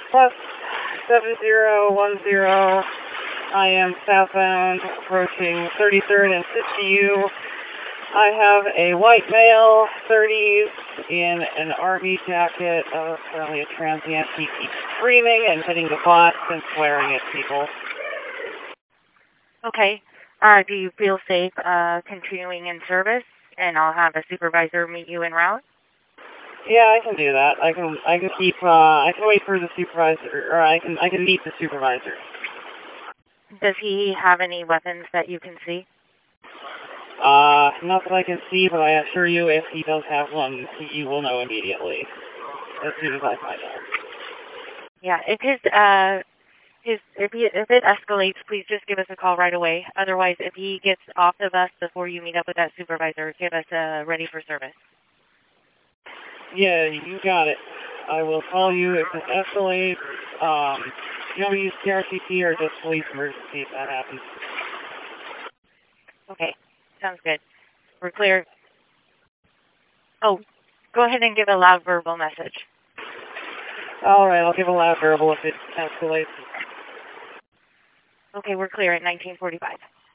plus 7010. I am southbound, approaching 33rd and 50U. I have a white male, 30s, in an RV jacket, apparently a transient. He keeps screaming and hitting the glass and swearing at people. Okay. Do you feel safe continuing in service? And I'll have a supervisor meet you en route? Yeah, I can do that. I can wait for the supervisor, or I can meet the supervisor. Does he have any weapons that you can see? Not that I can see, but I assure you if he does have one, you will know immediately. As soon as I find out. Yeah, if it escalates, please just give us a call right away. Otherwise, if he gets off the bus before you meet up with that supervisor, give us a ready for service. Yeah, you got it. I will call you if it escalates. You want me to use TRCT or just police emergency if that happens? Okay, sounds good. We're clear. Oh, go ahead and give a loud verbal message. All right, I'll give a loud verbal if it escalates. Okay, we're clear at 1945.